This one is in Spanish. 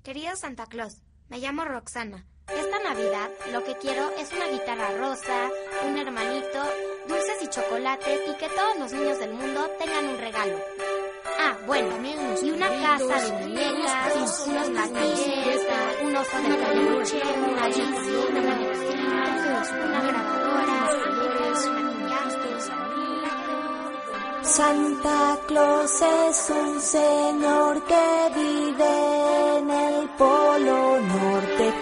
Querido Santa Claus, me llamo Roxana. Esta Navidad lo que quiero es una guitarra rosa, un hermanito, dulces y chocolates y que todos los niños del mundo tengan un regalo. Ah, bueno, y una casa de muñecas, unos platillos, un oso de peluche, una bici, una grabadora, maquillajes. Santa Claus es un señor que vive en el Polo Norte,